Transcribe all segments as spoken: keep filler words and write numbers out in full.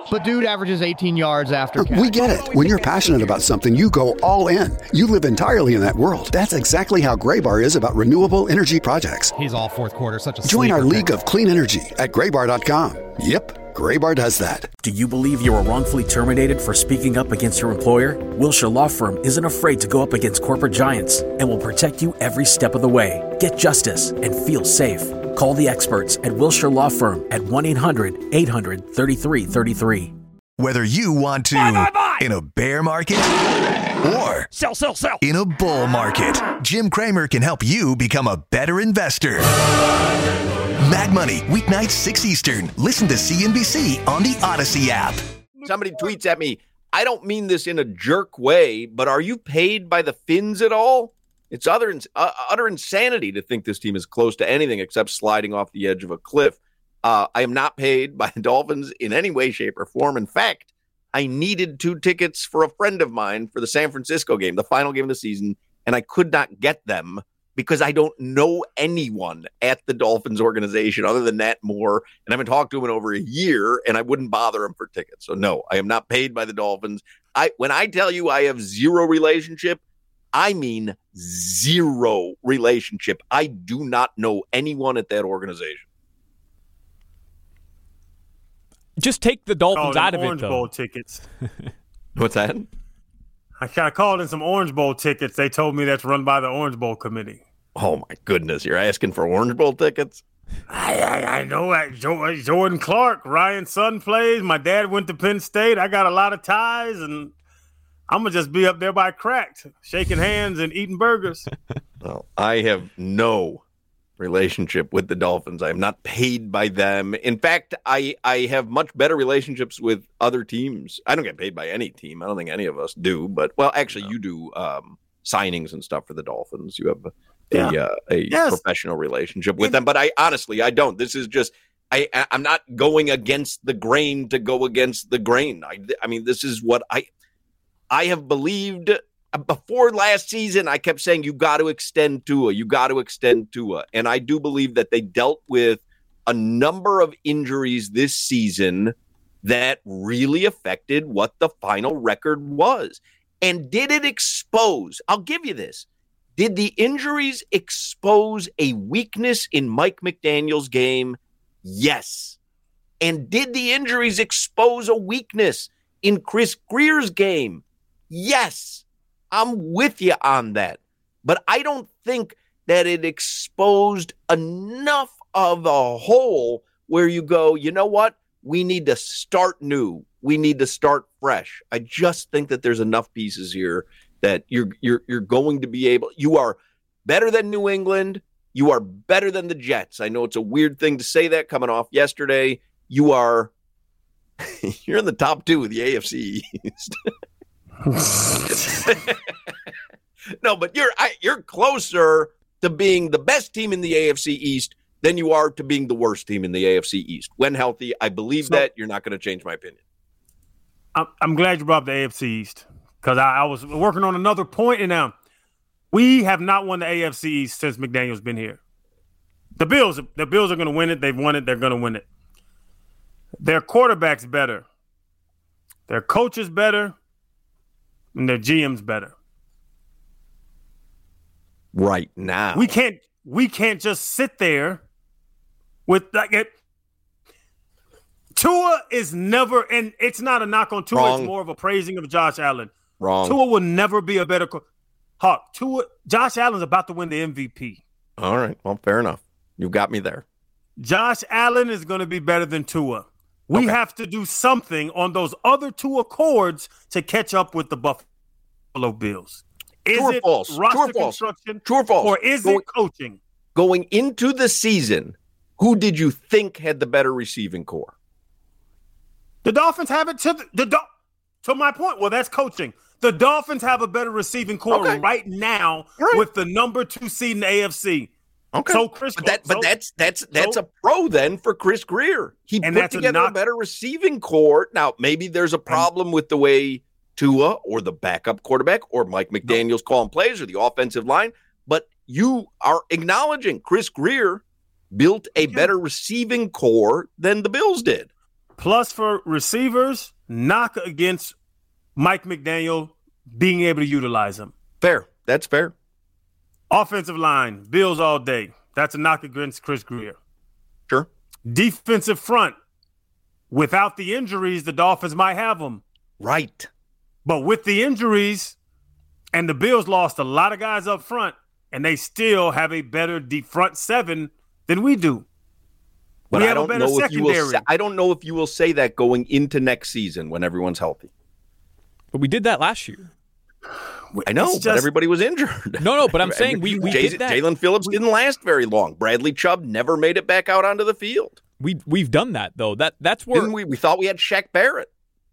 But dude averages eighteen yards after catch. We get it. When you're passionate about something, you go all in. You live entirely in that world. That's exactly how Graybar is about renewable energy projects. He's all fourth quarter, such a Join our sleeper league pick. of clean energy at graybar dot com. Yep, Graybar does that. Do you believe you were wrongfully terminated for speaking up against your employer? Wilshire Law Firm isn't afraid to go up against corporate giants and will protect you every step of the way. Get justice and feel safe. Call the experts at Wilshire Law Firm at one eight hundred eight hundred thirty-three thirty-three. Whether you want to buy, buy, buy. in a bear market or sell, sell, sell. in a bull market, Jim Cramer can help you become a better investor. Mad Money, weeknights six Eastern. Listen to C N B C on the Odyssey app. Somebody tweets at me, I don't mean this in a jerk way, but are you paid by the Finns at all? It's utter, uh, utter insanity to think this team is close to anything except sliding off the edge of a cliff. Uh, I am not paid by the Dolphins in any way, shape, or form. In fact, I needed two tickets for a friend of mine for the San Francisco game, the final game of the season, and I could not get them because I don't know anyone at the Dolphins organization other than Nat Moore, and I haven't talked to him in over a year, and I wouldn't bother him for tickets. So, no, I am not paid by the Dolphins. I when I tell you I have zero relationship, I mean zero relationship. I do not know anyone at that organization. Just take the Dolphins oh, out of Orange it, though. Bowl tickets. What's that? I, I called in some Orange Bowl tickets. They told me that's run by the Orange Bowl committee. Oh, my goodness. You're asking for Orange Bowl tickets? I, I, I know that Jordan Clark, Ryan's son plays. My dad went to Penn State. I got a lot of ties, and I'm going to just be up there by cracked, shaking hands and eating burgers. Well, I have no relationship with the Dolphins. I am not paid by them. In fact, I, I have much better relationships with other teams. I don't get paid by any team. I don't think any of us do. But, well, actually, no. you do um, signings and stuff for the Dolphins. You have a, yeah. a, uh, a yes. professional relationship with them. But I honestly, I don't. This is just I, – I'm not going against the grain to go against the grain. I, I mean, this is what I – I have believed before last season. I kept saying, you got to extend Tua, you got to extend Tua. And I do believe that they dealt with a number of injuries this season that really affected what the final record was. And did it expose, I'll give you this, did the injuries expose a weakness in Mike McDaniel's game? Yes. And did the injuries expose a weakness in Chris Grier's game? Yes, I'm with you on that. But I don't think that it exposed enough of a hole where you go, you know what? We need to start new. We need to start fresh. I just think that there's enough pieces here that you're you're you're going to be able. You are better than New England. You are better than the Jets. I know it's a weird thing to say that coming off yesterday. You are you're in the top two of the A F C East. No, but you're I, you're closer to being the best team in the A F C East than you are to being the worst team in the A F C East. When healthy, I believe so, that. You're not going to change my opinion. I'm, I'm glad you brought up the A F C East because I, I was working on another point, and now we have not won the A F C East since McDaniel's been here. The Bills, the Bills are going to win it. They've won it. They're going to win it. Their quarterback's better. Their coach is better. And their G M's better. Right now. We can't we can't just sit there with like it. Tua is never, and it's not a knock on Tua, Wrong. It's more of a praising of Josh Allen. Wrong. Tua will never be a better co- Hawk. Tua Josh Allen's about to win the M V P. All right. Well, fair enough. You got me there. Josh Allen is going to be better than Tua. We okay. have to do something on those other two accords to catch up with the Buffalo Bills. Is True or it false? roster True or false? construction? True or false? Or is going, it coaching? Going into the season, who did you think had the better receiving core? The Dolphins have it to the, the Do- to my point. Well, that's coaching. The Dolphins have a better receiving core okay. right now right. with the number two seed in the A F C. Okay, so Chris, but, that, so, but that's that's that's so, a pro then for Chris Grier. He and put together a, knock- a better receiving core. Now maybe there's a problem and, with the way Tua or the backup quarterback or Mike McDaniel's no. calling plays or the offensive line, but you are acknowledging Chris Grier built a better receiving core than the Bills did. plus for receivers, knock against Mike McDaniel being able to utilize them. Fair. That's fair. Offensive line, Bills all day. That's a knock against Chris Grier. Sure. Defensive front, without the injuries, the Dolphins might have them. Right. But with the injuries, and the Bills lost a lot of guys up front, and they still have a better deep front seven than we do. But we I have don't a better know if you will secondary. say, I don't know if you will say that going into next season when everyone's healthy. But we did that last year. I know, It's but just- everybody was injured. No, no, but I'm saying we, we Jay- did that. Jalen Phillips didn't last very long. Bradley Chubb never made it back out onto the field. We we've done that though. That that's where. Didn't we? We thought we had Shaq Barrett.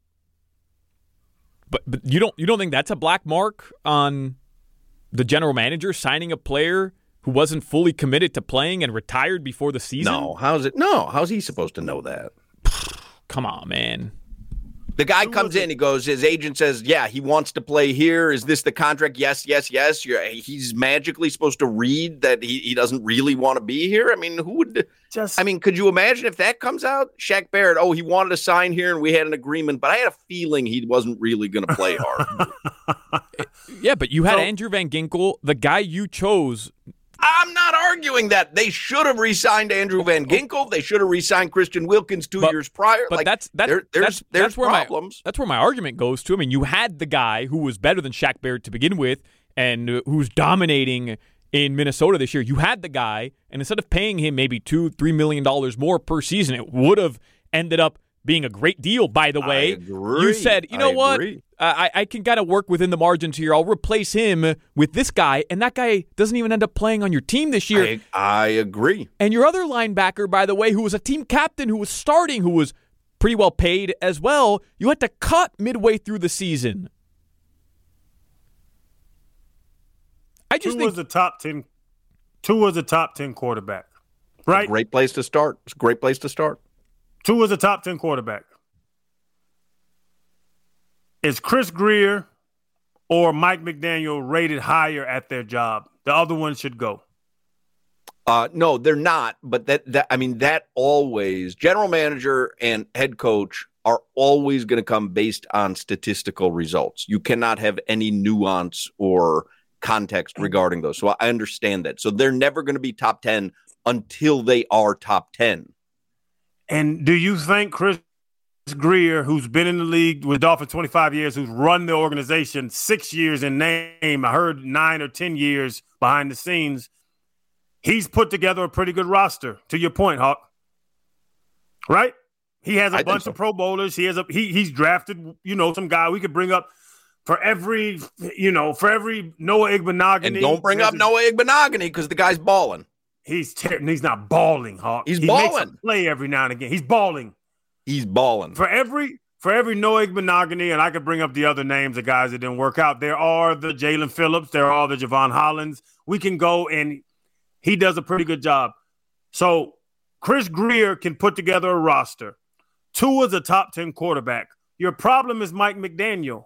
But but you don't you don't think that's a black mark on the general manager signing a player who wasn't fully committed to playing and retired before the season? No, how's it? No, how's he supposed to know that? Come on, man. The guy comes in, he goes, his agent says, yeah, he wants to play here. Is this the contract? Yes, yes, yes. You're, he's magically supposed to read that he, he doesn't really want to be here. I mean, who would Just, I mean, could you imagine if that comes out? Shaq Barrett, oh, he wanted to sign here and we had an agreement, but I had a feeling he wasn't really going to play hard. Yeah, but you had So- Andrew Van Ginkel, the guy you chose. I'm not arguing that. They should have re-signed Andrew Van Ginkel. They should have re-signed Christian Wilkins two But- years prior. But like, that's that's there, there's that's, there's that's where problems. my that's where my argument goes to. I mean, you had the guy who was better than Shaq Barrett to begin with, and uh, who's dominating in Minnesota this year. You had the guy, and instead of paying him maybe two, three million dollars more per season, it would have ended up being a great deal. By the way, I agree. you said, you know I what? agree. I, I can kind of work within the margins here. I'll replace him with this guy, and that guy doesn't even end up playing on your team this year. I, I agree. And your other linebacker, by the way, who was a team captain, who was starting, who was pretty well paid as well, you had to cut midway through the season. I just Two think was a top ten. Two was a top ten quarterback, right? Great place to start. It's a great place to start. Two was a top ten quarterback. Is Chris Grier or Mike McDaniel rated higher at their job? The other one should go. Uh, no, they're not. But that, that I mean, that always general manager and head coach are always going to come based on statistical results. You cannot have any nuance or context regarding those. So I understand that. So they're never going to be top ten until they are top ten. And do you think Chris Grier, who's been in the league with Dolphins twenty-five years, who's run the organization six years in name, I heard nine or ten years behind the scenes, he's put together a pretty good roster, to your point, Hawk. Right? He has a I bunch think so. of Pro Bowlers. He has a he he's drafted, you know, some guy we could bring up for every, you know, for every Noah Igbenogany. And don't bring up Noah Igbenogany because the guy's balling. He's ter- he's not balling, Hawk. He's he makes balling. a play every now and again. He's balling. He's balling. For every for every Noah Igbenogany, and I could bring up the other names of guys that didn't work out. There are the Jalen Phillips. There are the Javon Hollins. We can go, and he does a pretty good job. So Chris Grier can put together a roster. Tua's a top ten quarterback. Your problem is Mike McDaniel.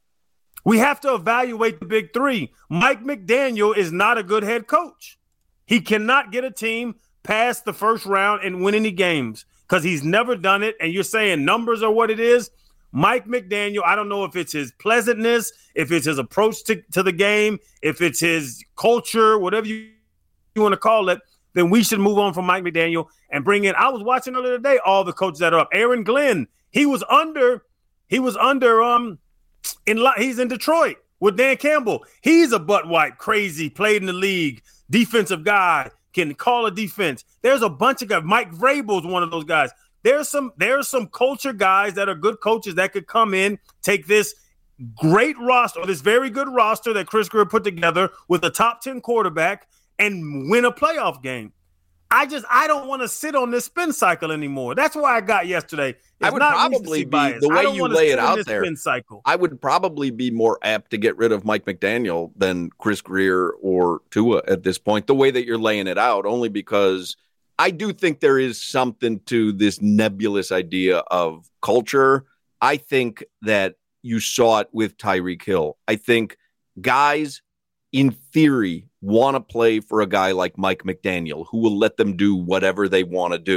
We have to evaluate the big three. Mike McDaniel is not a good head coach. He cannot get a team past the first round and win any games because he's never done it. And you're saying numbers are what it is. Mike McDaniel, I don't know if it's his pleasantness, if it's his approach to, to the game, if it's his culture, whatever you, you want to call it, then we should move on from Mike McDaniel and bring in. I was watching earlier today all the coaches that are up. Aaron Glenn, he was under, he was under, um, in he's in Detroit with Dan Campbell. He's a butt wipe, crazy, played in the league, defensive guy, can call a defense. There's a bunch of guys. Mike Vrabel's one of those guys. There's some there's some culture guys that are good coaches that could come in, take this great roster, this very good roster that Chris Grier put together with a top ten quarterback and win a playoff game. I just I don't want to sit on this spin cycle anymore. That's why I got yesterday. It's I would not probably recency be bias. the I way don't you wanna lay sit it in out this there. spin cycle. I would probably be more apt to get rid of Mike McDaniel than Chris Grier or Tua at this point, the way that you're laying it out, only because I do think there is something to this nebulous idea of culture. I think that you saw it with Tyreek Hill. I think guys, in theory, want to play for a guy like Mike McDaniel who will let them do whatever they want to do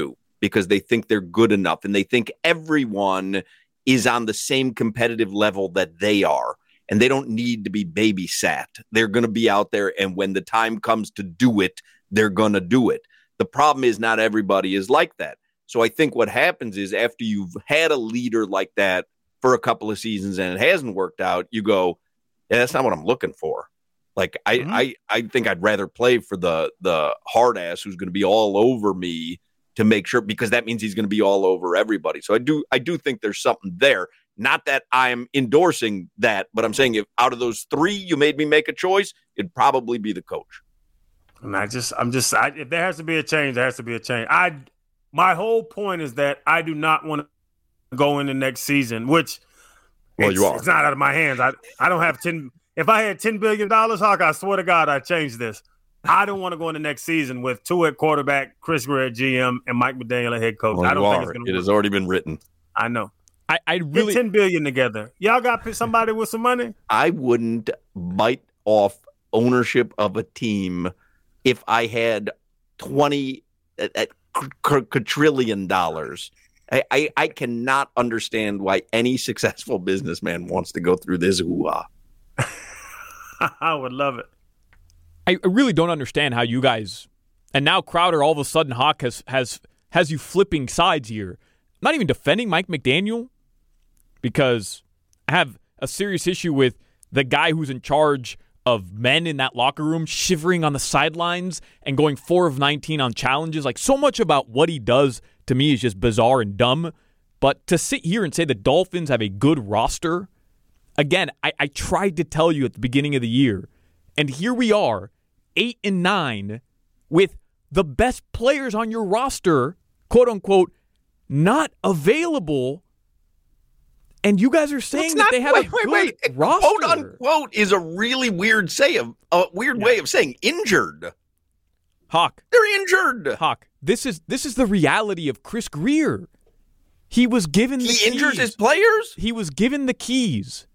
because they think they're good enough and they think everyone is on the same competitive level that they are. And they don't need to be babysat. They're going to be out there, and when the time comes to do it, they're going to do it. The problem is not everybody is like that. So I think what happens is after you've had a leader like that for a couple of seasons and it hasn't worked out, you go, yeah, that's not what I'm looking for. Like, I, mm-hmm. I, I think I'd rather play for the the hard ass who's going to be all over me to make sure, because that means he's going to be all over everybody. So I do I do think there's something there. Not that I'm endorsing that, but I'm saying if out of those three you made me make a choice, it'd probably be the coach. And I just, I'm just, I, if there has to be a change, there has to be a change. I, my whole point is that I do not want to go into next season, which well, it's, you are. It's not out of my hands. I, I don't have ten. If I had ten billion dollars, Hawk, I swear to God, I'd change this. I don't want to go into next season with Tua at quarterback, Chris Greer at G M, and Mike McDaniel at head coach. Well, I don't you think are. it's going to It work. has already been written. I know. I, I really Get ten billion together. Y'all got somebody with some money? I wouldn't bite off ownership of a team if I had twenty at quadrillion dollars. I, I, I cannot understand why any successful businessman wants to go through this hoo-ha. I would love it. I really don't understand how you guys, and now Crowder all of a sudden, Hawk has has has you flipping sides here. Not even defending Mike McDaniel, because I have a serious issue with the guy who's in charge of men in that locker room shivering on the sidelines and going four of nineteen on challenges. Like, so much about what he does to me is just bizarre and dumb. But to sit here and say the Dolphins have a good roster, again, I, I tried to tell you at the beginning of the year, and here we are, eight and nine, with the best players on your roster, quote unquote, not available. And you guys are saying not, that they have wait, a wait, good wait. roster. Quote unquote is a really weird say of a weird yeah. way of saying injured. Hawk, they're injured. Hawk, this is this is the reality of Chris Greer. He was given the he keys. He injures his players? He was given the keys.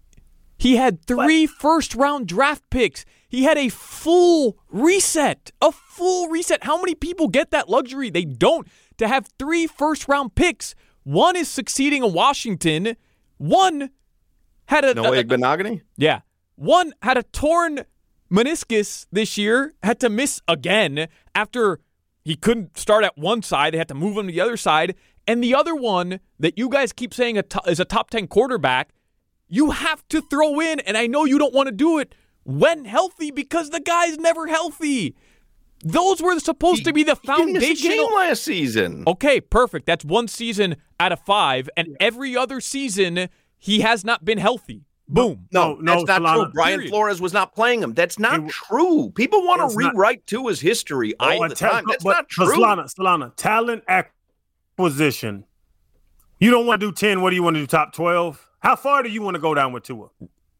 He had three what? first-round draft picks. He had a full reset. A full reset. How many people get that luxury? They don't. To have three first-round picks. One is succeeding in Washington. One had a... Noah Igbinoghene? Yeah. One had a torn meniscus this year. Had to miss again after he couldn't start at one side. They had to move him to the other side. And the other one that you guys keep saying a to- is a top ten quarterback, you have to throw in, and I know you don't want to do it when healthy because the guy's never healthy. Those were supposed he, to be the foundational. He didn't miss a game last season. Okay, perfect. That's one season out of five, and every other season he has not been healthy. Boom. No, no, that's no, not Solana, true. Brian period. Flores was not playing him. That's not it, true. People want to rewrite not, Tua's history all I, the ta- time. That's but, not true. But Solana, Solana, talent acquisition. You don't want to do ten. What do you want to do? Top twelve? How far do you want to go down with Tua?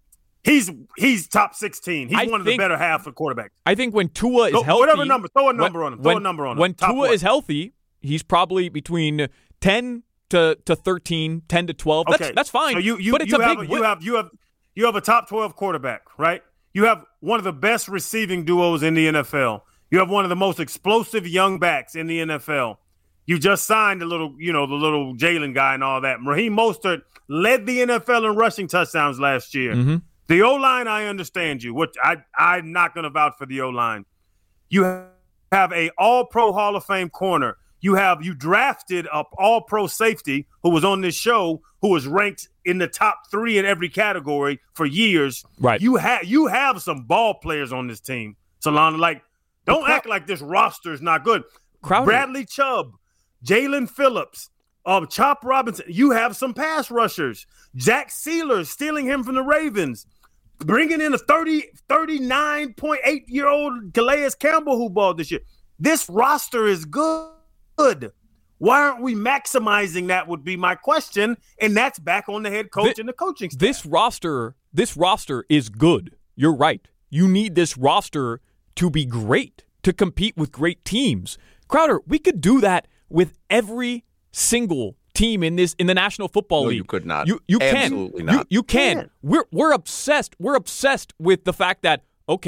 He's he's top sixteen. He's I one of think, the better half of quarterbacks. I think when Tua is Go, healthy, whatever number, throw a number when, on him. Throw when, a number on him. When Top Tua what? is healthy, he's probably between ten to, to thirteen, ten to twelve. That's okay. that's fine. So you, you, but it's you a have big a, you have you have you have a top twelve quarterback, right? You have one of the best receiving duos in the N F L. You have one of the most explosive young backs in the N F L. You just signed the little, you know, the little Jalen guy and all that. Raheem Mostert led the N F L in rushing touchdowns last year. Mm-hmm. The O-line, I understand you. What I, I'm not going to vouch for the O-line. You have a all-pro Hall of Fame corner. You have you drafted a all-pro safety who was on this show, who was ranked in the top three in every category for years. Right. You have you have some ball players on this team, Solana. Like, don't Crow- act like this roster is not good. Crowder. Bradley Chubb, Jalen Phillips, um, Chop Robinson. You have some pass rushers. Jack Sealer stealing him from the Ravens. Bringing in a thirty, thirty-nine point eight year old Calais Campbell who balled this year. This roster is good. Why aren't we maximizing that would be my question. And that's back on the head coach this, and the coaching staff. This roster, this roster is good. You're right. You need this roster to be great, to compete with great teams. Crowder, we could do that with every single team in this in the National Football no, League. You could not. You you Absolutely can. not. You, you can. Yeah. We're we're obsessed. We're obsessed with the fact that okay,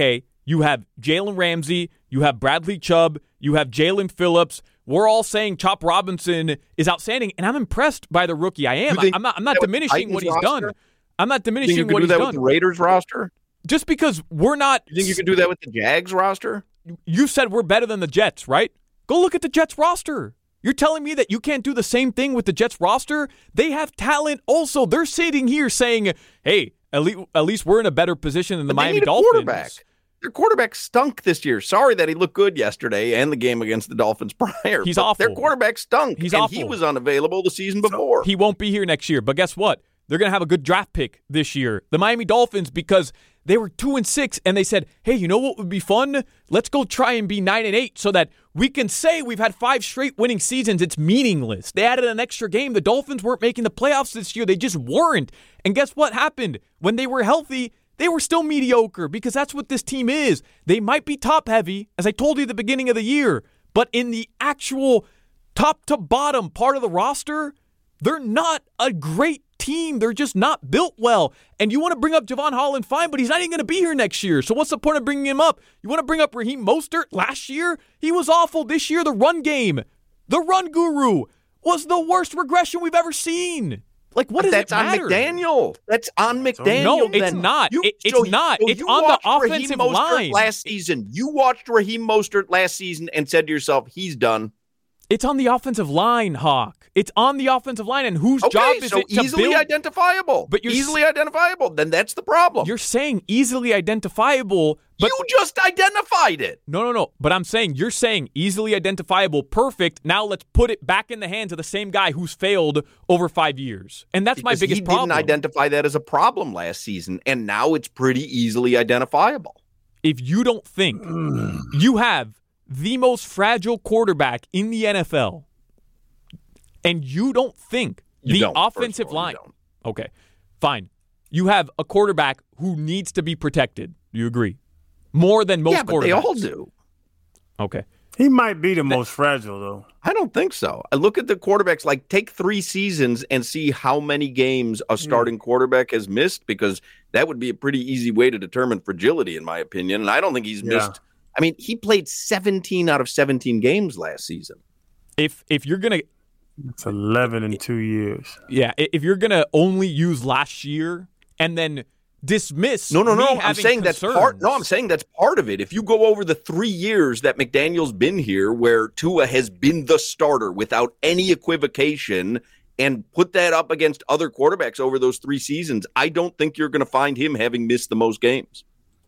You have Jalen Ramsey. You have Bradley Chubb. You have Jalen Phillips. We're all saying Chop Robinson is outstanding, and I'm impressed by the rookie. I am. I'm not. I'm not diminishing what he's roster? done. I'm not You diminishing think you could what do he's that done. with the Raiders roster? Just because we're not. You think you could do that with the Jags roster? You said we're better than the Jets, right? Go look at the Jets roster. You're telling me that you can't do the same thing with the Jets roster? They have talent also. They're sitting here saying, hey, at least, at least we're in a better position than the But they Miami need a Dolphins. quarterback. Their quarterback stunk this year. Sorry that he looked good yesterday and the game against the Dolphins prior. He's but awful. Their quarterback stunk. He's and awful. he was unavailable the season before. He won't be here next year. But guess what? They're going to have a good draft pick this year. The Miami Dolphins, because they were two and six, and they said, hey, you know what would be fun? Let's go try and be nine and eight so that we can say we've had five straight winning seasons. It's meaningless. They added an extra game. The Dolphins weren't making the playoffs this year. They just weren't. And guess what happened? When they were healthy, they were still mediocre because that's what this team is. They might be top heavy, as I told you at the beginning of the year, but in the actual top to bottom part of the roster, they're not a great team. They're just not built well. And you want to bring up Javon Holland, fine, but he's not even going to be here next year. So what's the point of bringing him up? You want to bring up Raheem Mostert? Last year, he was awful. This year, the run game, the run guru, was the worst regression we've ever seen. Like, what does That's it matter? on McDaniel. That's on McDaniel. No, it's then. not. You, It- it's so, not. so It's you on the watched Raheem offensive Mostert line. last season. You watched Raheem Mostert last season and said to yourself, he's done. It's on the offensive line, Hawk. It's on the offensive line, and whose Okay, job is so it to easily build? identifiable. But you're easily identifiable. Then that's the problem. You're saying easily identifiable, but you just identified it. no, no, no. But I'm saying you're saying easily identifiable, perfect. Now let's put it back in the hands of the same guy who's failed over five years, and that's my Because biggest he problem. didn't identify that as a problem last season, and now it's pretty easily identifiable. If you don't think you have the most fragile quarterback in the N F L, and you don't think You the don't, first of offensive all, you line, don't. okay, fine, you have a quarterback who needs to be protected. Do you agree? More than most yeah, but quarterbacks. they all do. Okay. He might be the most fragile, though. I don't think so. I look at the quarterbacks, like take three seasons and see how many games a starting quarterback has missed, because that would be a pretty easy way to determine fragility, in my opinion. And I don't think he's Yeah. missed. I mean, he played seventeen out of seventeen games last season. If if you're gonna It's eleven in two years. yeah, i- if you're gonna only use last year and then dismiss No, no, me no. I'm having saying that's concerns. part. No, I'm saying that's part of it. If you go over the three years that McDaniel's been here, where Tua has been the starter without any equivocation, and put that up against other quarterbacks over those three seasons, I don't think you're going to find him having missed the most games.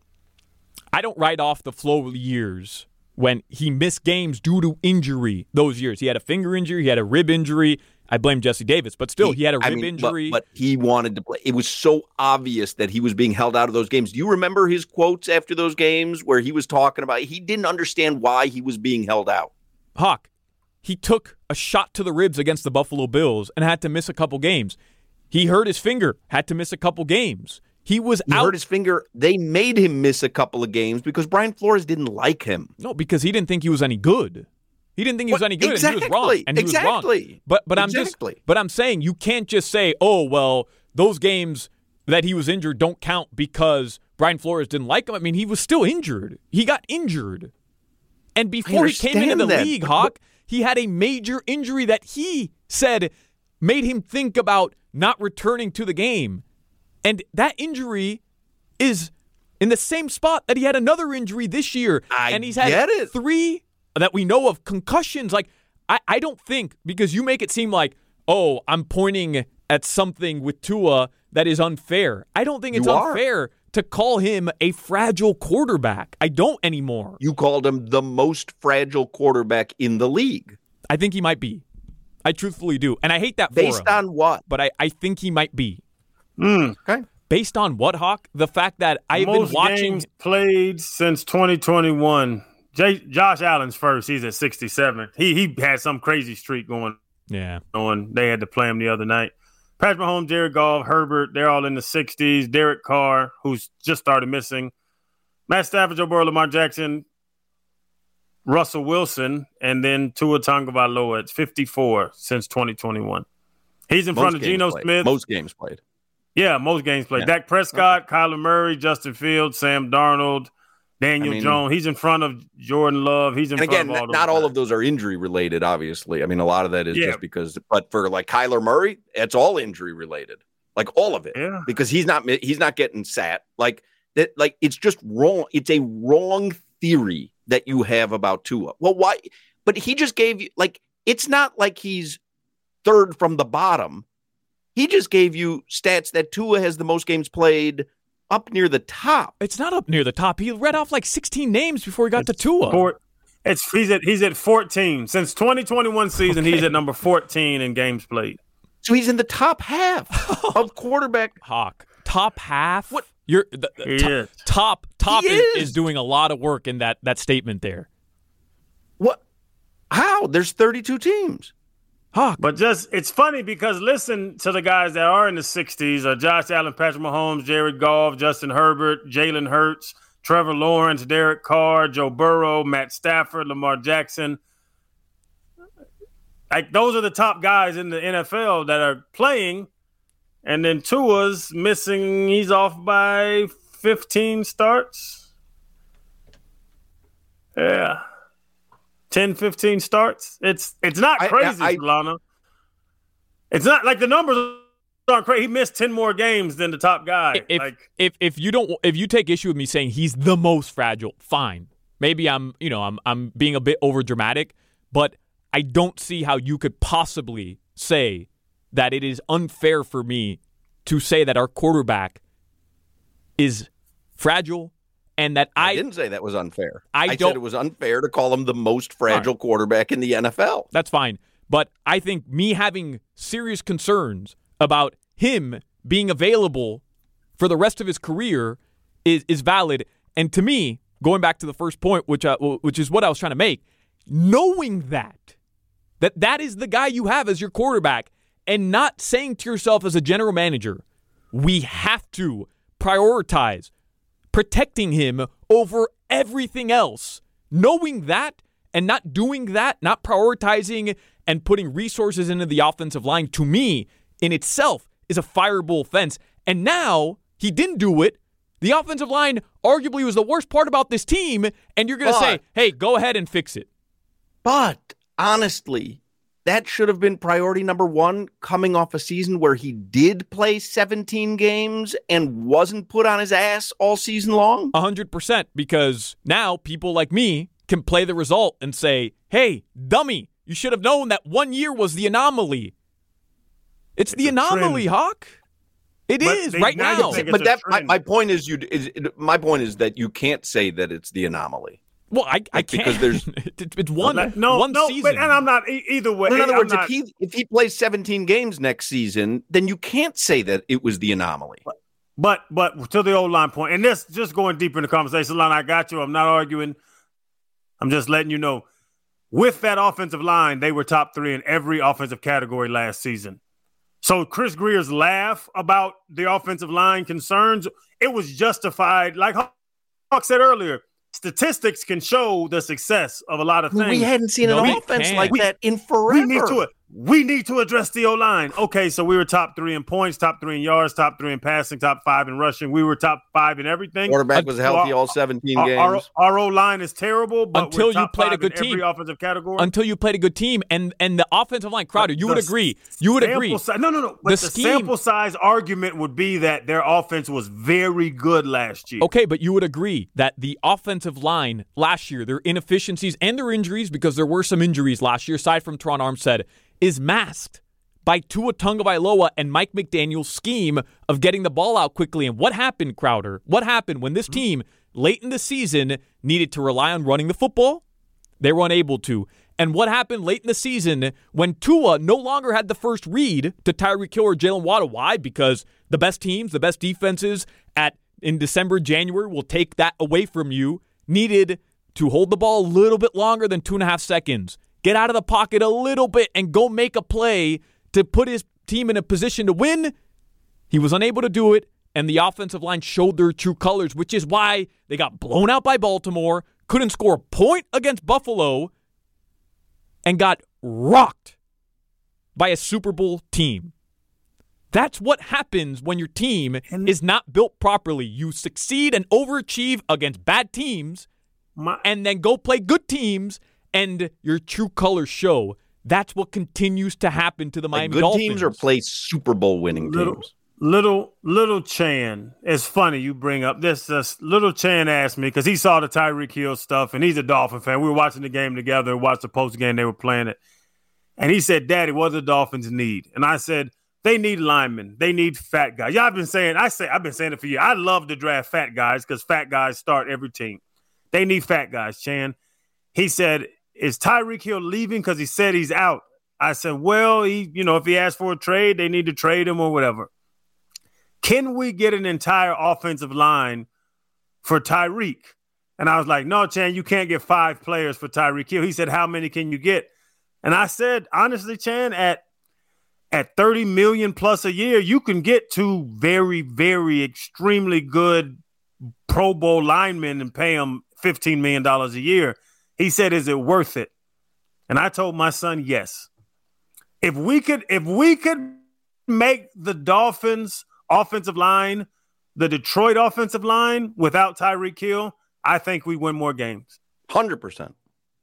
I don't write off the flow of years when he missed games due to injury those years. He had a finger injury, he had a rib injury. I blame Jesse Davis, but still, he, had a rib I mean, injury. But, but he wanted to play. It was so obvious that he was being held out of those games. Do you remember his quotes after those games where he was talking about he didn't understand why he was being held out? Hawk, he took a shot to the ribs against the Buffalo Bills and had to miss a couple games. He hurt his finger, had to miss a couple games. He was He out. hurt his finger. They made him miss a couple of games because Brian Flores didn't like him. No, because he didn't think he was any good. He didn't think he was What? any good, Exactly. and he was wrong. And he was wrong. Exactly. But but I'm Exactly. just but I'm saying you can't just say, oh well, those games that he was injured don't count because Brian Flores didn't like him. I mean, he was still injured. He got injured, and before he came into understand the that, league, but- Hawk, he had a major injury that he said made him think about not returning to the game, and that injury is in the same spot that he had another injury this year, I and he's had get it. three that we know of concussions. Like, I, I don't think, because you make it seem like, oh, I'm pointing at something with Tua that is unfair. I don't think it's You are. unfair to call him a fragile quarterback. I don't anymore. You called him the most fragile quarterback in the league. I think he might be. I truthfully do. And I hate that for Based him. on what? But I, I think he might be. Okay. Based on what, Hawk? The fact that I've Most been watching. games played since twenty twenty-one. J- Josh Allen's first. He's at sixty-seven. He he had some crazy streak going Yeah. on. They had to play him the other night. Patrick Mahomes, Jared Goff, Herbert, they're all in the sixties. Derek Carr, who's just started missing. Matt Stafford, Joe Burrow, Lamar Jackson, Russell Wilson, and then Tua Tagovailoa. It's fifty-four since twenty twenty-one. He's in Most front of games Geno played. Smith. Most games played. Yeah, most games played. Yeah. Dak Prescott, Kyler Murray, Justin Fields, Sam Darnold, Daniel I mean, Jones. He's in front of Jordan Love. He's in and front again, of all those not all guys. of those are injury related, obviously. I mean, a lot of that is Yeah. just because, but for like Kyler Murray, it's all injury related, like all of it, Yeah. because he's not he's not getting sat. Like that, like it's just wrong. It's a wrong theory that you have about Tua. Well, why? But he just gave you like it's not like he's third from the bottom. He just gave you stats that Tua has the most games played up near the top. It's not up near the top. He read off like sixteen names before he got It's to Tua. Four, it's he's at he's at fourteen since twenty twenty-one season. Okay. He's at number fourteen in games played. So he's in the top half of quarterback. Hawk, top half. What you're the, the He top, is. top top He is, is. is doing a lot of work in that that statement there. What? How? There's thirty-two teams. Hawk, But just it's funny because listen to the guys that are in the sixties: uh, Josh Allen, Patrick Mahomes, Jared Goff, Justin Herbert, Jalen Hurts, Trevor Lawrence, Derek Carr, Joe Burrow, Matt Stafford, Lamar Jackson. Like those are the top guys in the N F L that are playing, and then Tua's missing. He's off by fifteen starts. Yeah. ten, fifteen starts. It's it's not I- crazy, I- I- Solana. It's not like the numbers aren't crazy. He missed ten more games than the top guy. if like if if you don't if you take issue with me saying he's the most fragile, fine. Maybe I'm you know I'm I'm being a bit over dramatic, but I don't see how you could possibly say that it is unfair for me to say that our quarterback is fragile and that I, I, didn't say that was unfair. I I, don't- said it was unfair to call him the most fragile Right. quarterback in the N F L. That's fine. But I think me having serious concerns about him being available for the rest of his career is is valid. And to me, going back to the first point, which I, which is what I was trying to make, knowing that, that that is the guy you have as your quarterback and not saying to yourself as a general manager, we have to prioritize protecting him over everything else. Knowing that and not doing that, not prioritizing and putting resources into the offensive line, to me, in itself, is a fireable offense. And now he didn't do it. The offensive line arguably was the worst part about this team, and you're going to say, hey, go ahead and fix it. But honestly, that should have been priority number one coming off a season where he did play seventeen games and wasn't put on his ass all season long. one hundred percent, because now people like me can play the result and say, hey, dummy, you should have known that one year was the anomaly. It's, It's the a anomaly, trend. Hawk. It But is they- right now now. you think it's But a that my, trend. my point is you is my point is that you can't say that it's the anomaly. Well, I, I Like, can't. because there's- it's, it's one, Like, no, one no, season. but, and I'm not e- either way. In other I'm words, not- if he if he plays seventeen games next season, then you can't say that it was the anomaly. But but to the old line point, and this just going deeper in the conversation, line, I got you. I'm not arguing. I'm just letting you know. With that offensive line, they were top three in every offensive category last season. So Chris Greer's laugh about the offensive line concerns, it was justified. Like Hawk said earlier, statistics can show the success of a lot of things. We hadn't seen No, an we offense can't. like We- that in forever. We need to we need to address the O-line. Okay, so we were top three in points, top three in yards, top three in passing, top five in rushing. We were top five in everything. Quarterback was healthy Our- all seventeen Our, our, games. our O-line is terrible, but Until we're you top played a five good in every team. offensive category. Until you played a good team, and and the offensive line, Crowder, you would The agree. You would agree. Sample si- no, no, no. But The the, scheme- sample size argument would be that their offense was very good last year. Okay, but you would agree that the offensive line last year, their inefficiencies and their injuries, because there were some injuries last year, aside from Teron Armstead, is masked by Tua Tagovailoa and Mike McDaniel's scheme of getting the ball out quickly. And what happened, Crowder? What happened when this team, late in the season, needed to rely on running the football? They were unable to. And what happened late in the season when Tua no longer had the first read to Tyreek Hill or Jalen Waddle? Why? Because the best teams, the best defenses at in December, January will take that away from you. Needed to hold the ball a little bit longer than two and a half seconds. Get out of the pocket a little bit and go make a play to put his team in a position to win. He was unable to do it, and the offensive line showed their true colors, which is why they got blown out by Baltimore, couldn't score a point against Buffalo, and got rocked by a Super Bowl team. That's what happens when your team and is not built properly. You succeed and overachieve against bad teams my, and then go play good teams and your true colors show. That's what continues to happen to the like Miami good Dolphins. Teams or play Super Bowl winning little, teams. Little Little Chan, it's funny you bring up this. Uh, Little Chan asked me because he saw the Tyreek Hill stuff and he's a Dolphin fan. We were watching the game together and watched the post game. They were playing it. And he said, Daddy, what do the Dolphins need? And I said, they need linemen. They need fat guys. Y'all been saying, I say, I've been saying it for years. I love to draft fat guys because fat guys start every team. They need fat guys, Chan. He said, is Tyreek Hill leaving because he said he's out? I said, well, he, you know, if he asks for a trade, they need to trade him or whatever. Can we get an entire offensive line for Tyreek? And I was like, no, Chan, you can't get five players for Tyreek Hill. He said, how many can you get? And I said, honestly, Chan, at at thirty million plus a year, you can get two very, very extremely good Pro Bowl linemen and pay them fifteen million dollars a year. He said, is it worth it? And I told my son, yes. If we could, if we could make the Dolphins offensive line, the Detroit offensive line without Tyreek Hill, I think we win more games. one hundred percent.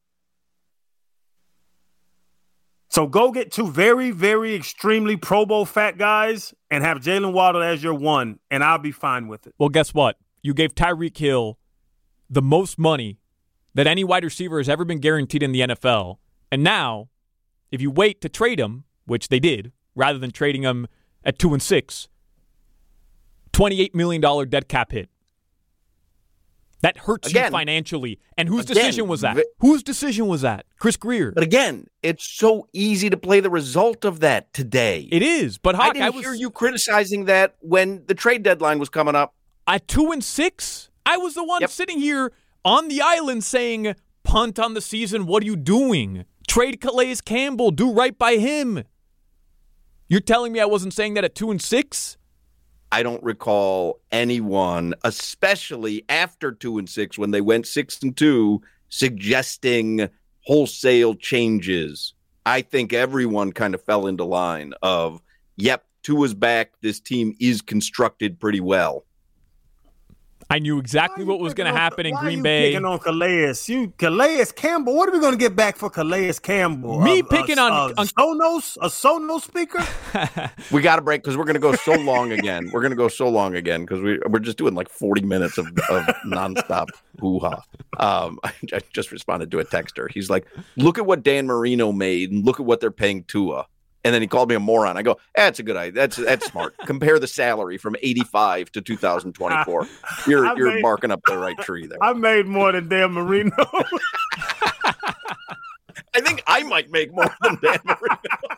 So go get two very, very extremely Pro Bowl fat guys and have Jalen Waddle as your one, and I'll be fine with it. Well, guess what? You gave Tyreek Hill the most money that any wide receiver has ever been guaranteed in the N F L. And now, if you wait to trade him, which they did, rather than trading him at two and six, twenty-eight million dollars dead cap hit. That hurts again, you financially. And whose again, decision was that? Vi- whose decision was that? Chris Greer. But again, it's so easy to play the result of that today. It is. But Hawk, I didn't I was, hear you criticizing that when the trade deadline was coming up. At two and six, I was the one yep. sitting here on the island saying, punt on the season, what are you doing? Trade Calais Campbell, do right by him. You're telling me I wasn't saying that at two and six? I don't recall anyone, especially after two and six, when they went six and two, suggesting wholesale changes. I think everyone kind of fell into line of, yep, Tua's back. This team is constructed pretty well. I knew exactly what was going to happen in Green you Bay. Picking on Calais, you Calais Campbell. What are we going to get back for Calais Campbell? Me a, picking a, on, a on Sonos, a Sonos speaker. We got to break because we're going to go so long again. We're going to go so long again because we we're just doing like forty minutes of, of nonstop hoo-ha. Um, I, I just responded to a texter. He's like, "Look at what Dan Marino made, and look at what they're paying Tua." And then he called me a moron. I go, that's a good idea. That's that's smart. Compare the salary from eighty-five to two thousand twenty-four. You're I you're made, barking up the right tree there. I made more than Dan Marino. I think I might make more than Dan Marino.